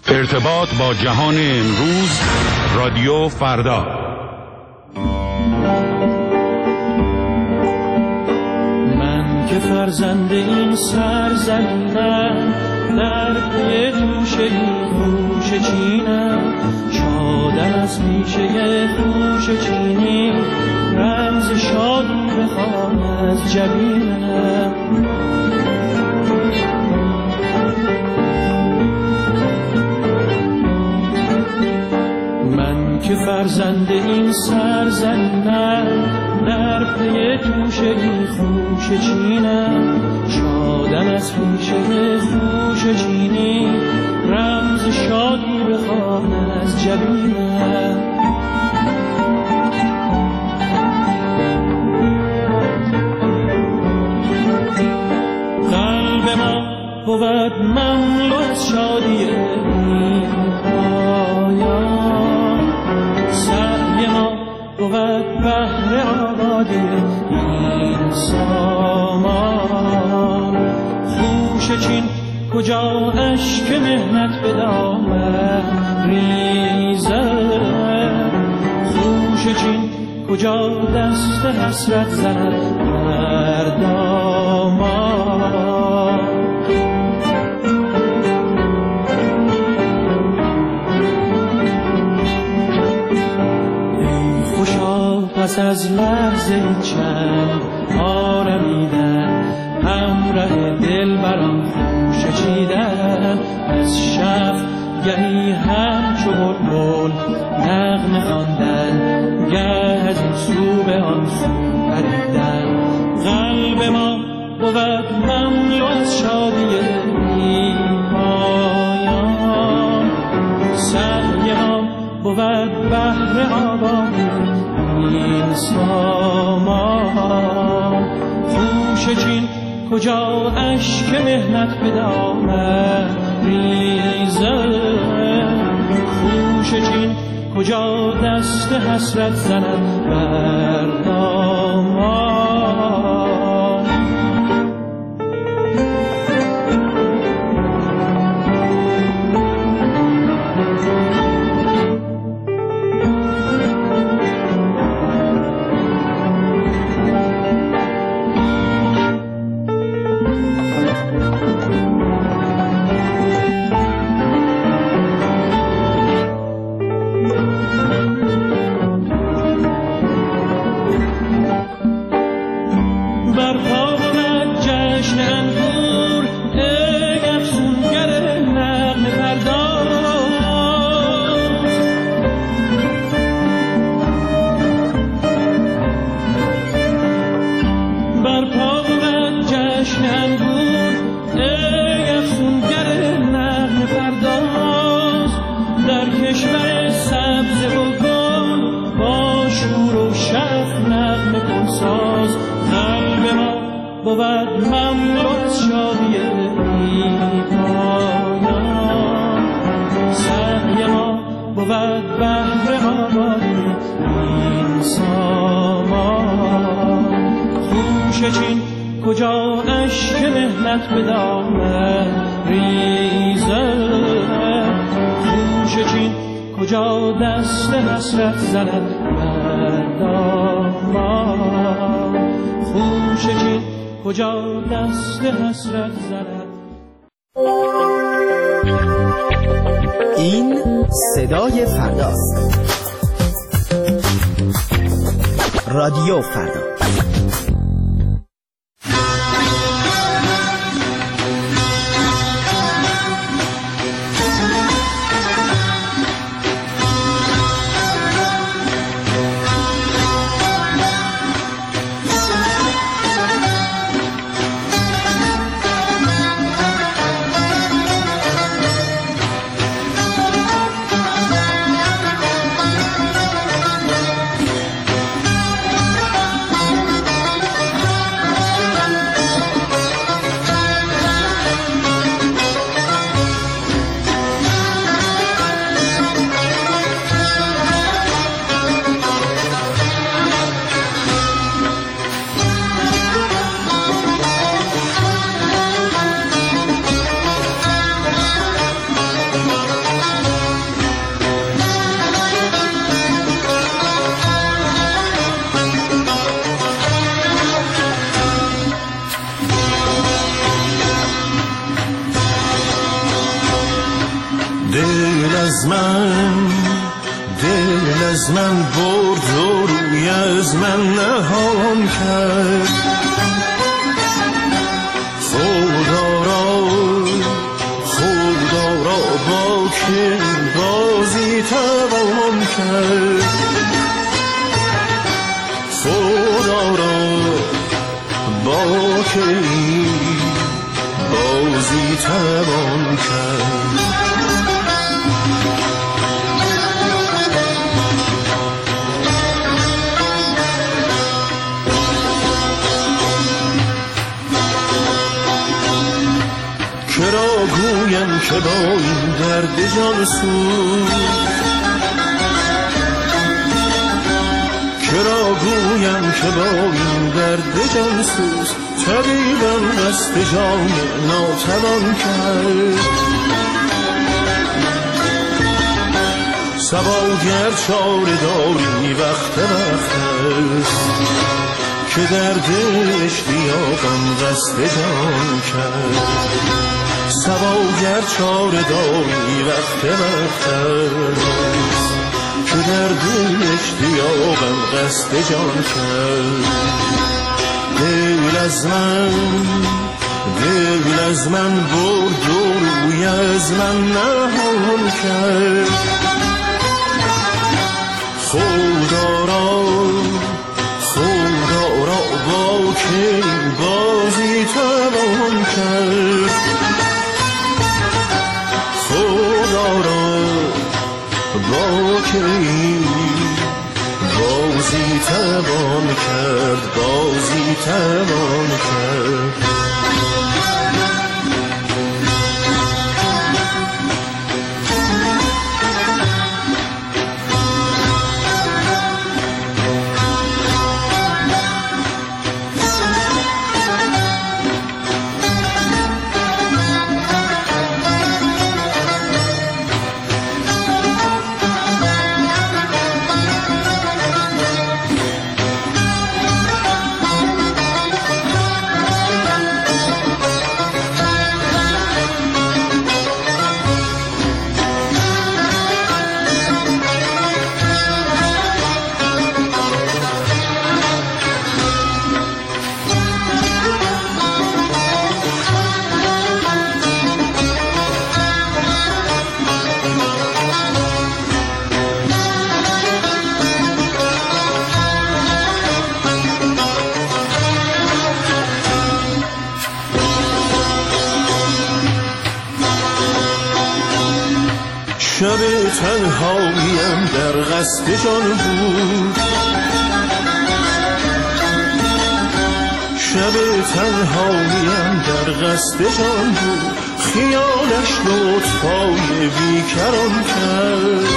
ارتباط با جهان امروز، رادیو فردا. من که فرزند این سرزمینم، در پی توشه خوشه چینم، شادم از پیشه خوشه چینی، رمز شادی بخوام از جبینم. من که فرزند این سرزمینم، در پی توشه خوشه چینم، شادم از پیشه خوشه چینی، رمز شادی بخوان از جبینم. قلب ما بود مملو از شادی این پایان، سعی ما بود بهر آبادی این سامان. خوشه چین کجا اشک مهنت به دامن ریزد، خوشه چین کجا دست حسرت زند بر دامان. ای خوشا پس از لحظه چند آرمیدن، همراه دل برام خوشه چیدن، از شف گهی همچو بلبل نغمه خواندن، گه از این سو به آن سو پریدن. قلب ما بود مملو از شادی این پایان، سعی ما بود بهر آبادی این سامان. خوشه چین کجا اشک مهنت به دامن ریزد، خوشه چین کجا دست حسرت زند بر دامان. کجا اشک مهنت به دامن ریزد، خوشه چین کجا دست حسرت زند بر دامان. خوشه چین کجا دست حسرت زند. این صدای فرداست. رادیو فردا. دل از من برد و روی از من نهان کرد. خدا را با که بازی توان کرد. خدا را با که بازی توان کرد. کرا گویم که با این درد جان سوز، کرا گویم که با این درد جان سوز، طبیبم دست جان ناتوان کرد. صبا گر چاره داری وقت است که درد اشتیاقم قصد جان کرد. صبا گر چاره داری وقت است که درد اشتیاقم قصد جان کرد. دل از من برد و روی از من نهان کرد. خدا را با که بازی توان کرد. خدا را با که بازی توان کرد. بازی توان کرد. شب تنهاییم در قصد جان بود، شب تنهاییم در قصد جان بود. خیالش لطفای بیکران کرد.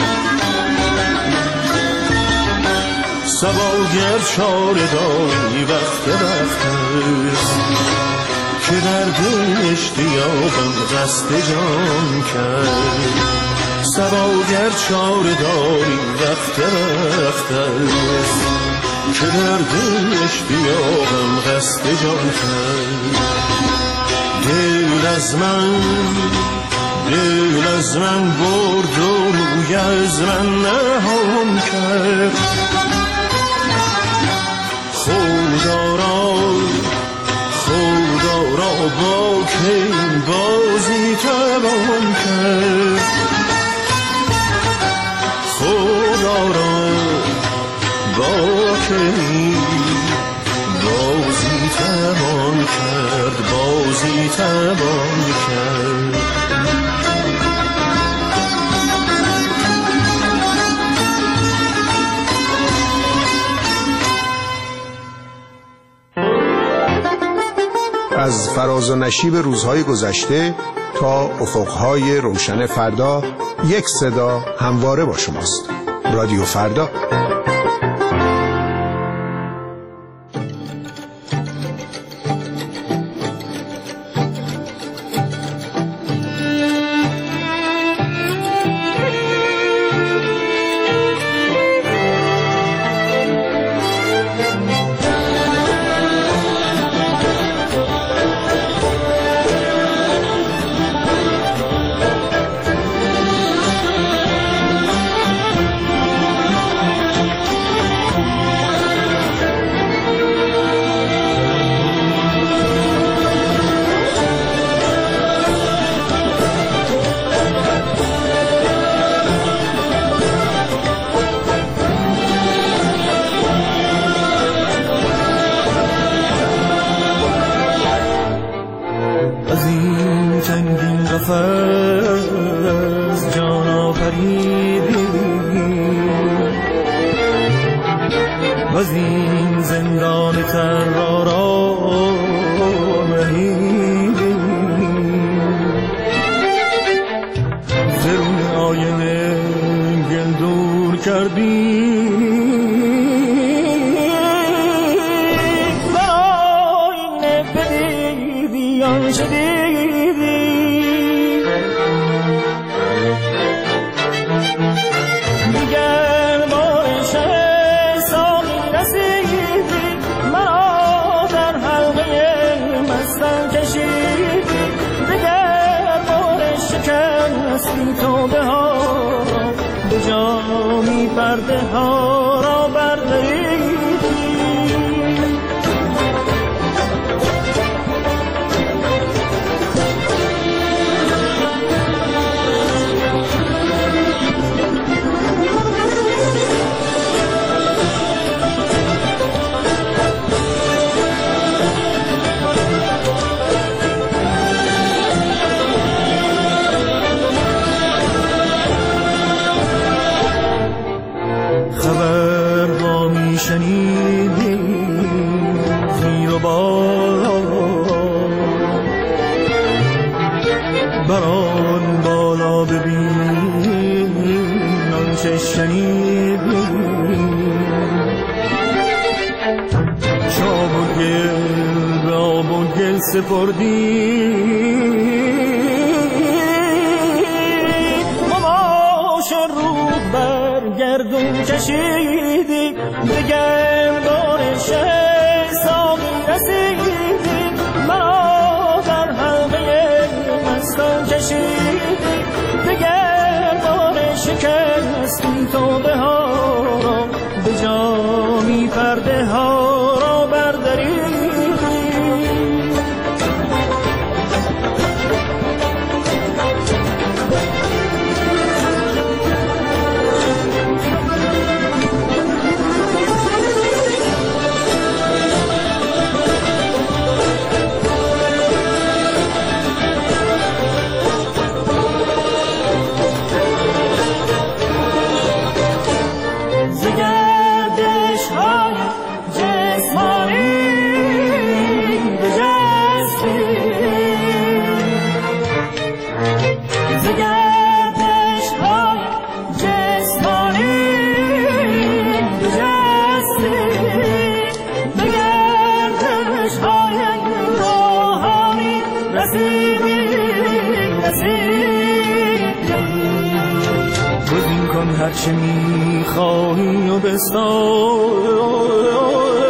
صبا گر چاره داری وقت است که درد اشتیاقم قصد جان کرد. صبا گر چاره داری وقت است که درد اشتیاقم قصد جان کرد. دل از من برد و روی از من نهان کرد. خدا را با که بازی توان کرد. خدا را با که بازی توان کرد. بازی توان کرد. از فراز و نشیب روزهای گذشته تا افقهای روشن فردا، یک صدا همواره با شماست. رادیو فردا. شنیدی و از این زندان ترار رهیدی زرون آینه گل دور کردی و آینه بدیدی آنچه دیدی دیگر بارش سامی رسیدی مرا در حلقه مستم کشیدی دیگر بارش شکستی توبه ها به جامی پرده ها را بردریدی خبر را می شنیدی زیر و بران بالا ببین آنچه شنیدی شاب و گل به آب و گل سپردی مماش روح بر گردون کشیدی دگر بارش سامی رسیدی مرا در حلقه مستان کشیدی دگر بارش شکستی توبه ها را به جامی پرده ها را بردریدی هرچه میخواهی و بستان